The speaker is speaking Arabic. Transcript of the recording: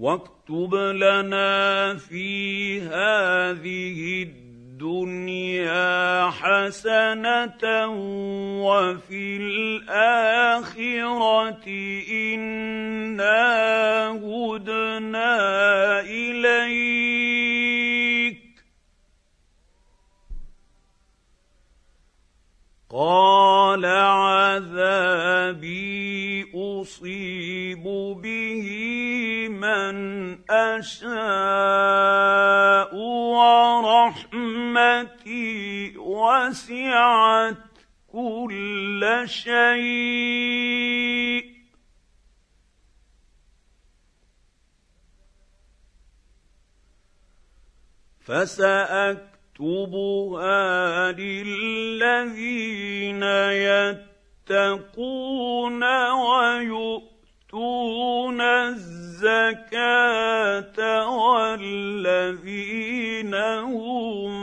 واكتب لنا في هذه الدنيا حسنة وفي الآخرة إنا هدنا إليك. قال عذابي أصيب به من أشاء ورحمتي وسعت كل شيء فسأكتبها للذين يتقون ويؤتون الزكاة والذين هم